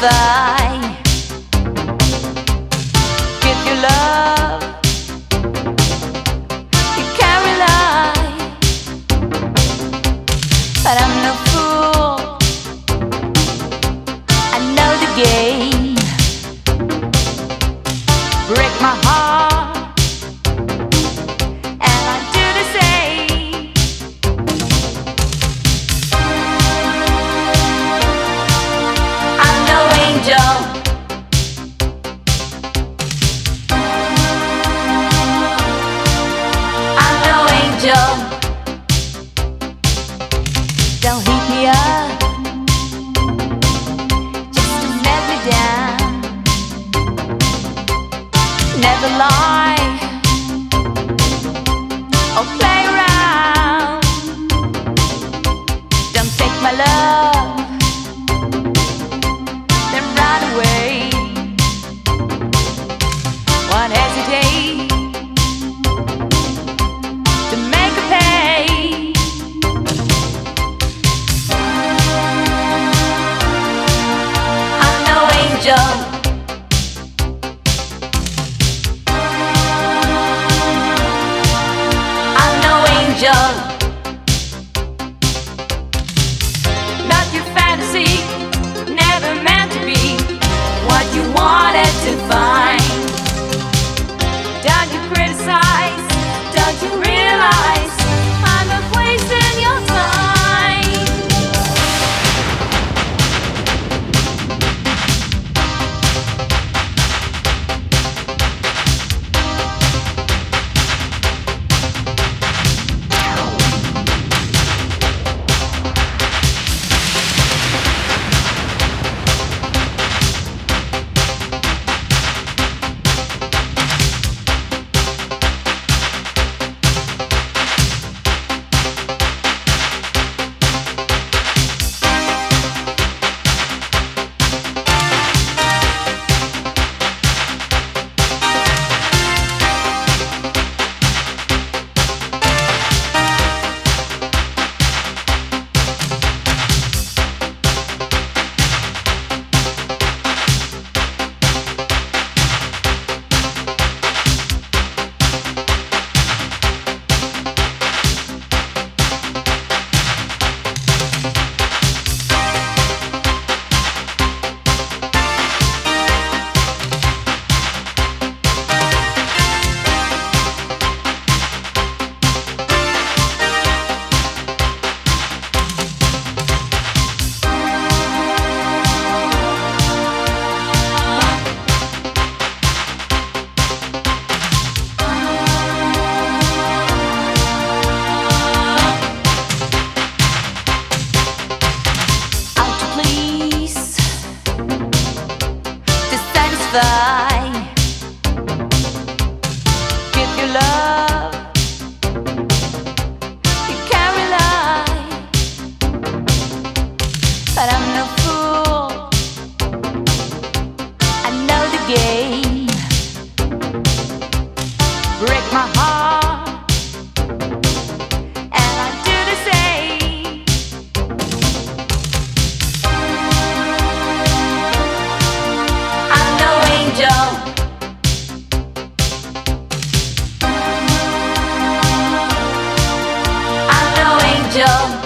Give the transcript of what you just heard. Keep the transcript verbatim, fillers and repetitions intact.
satisfy. Give your love, you can't rely. But I'm no fool, I know the game. Break my heart, and I do the same. I'm no angel, I'm no angel. Don't heat me up just to let me down. Never lie or play around. Don't take my love, then run away. Won't hesitate to make a pay. I'm no angel, not your fantasy, never meant to be what you wanted to find. Don't you criticize, don't you realize I'm not wasting your time? Give your love, you can't rely. But I'm no fool, I know the game. Break my heart, and I do the same. I'm no angel, I'm no angel.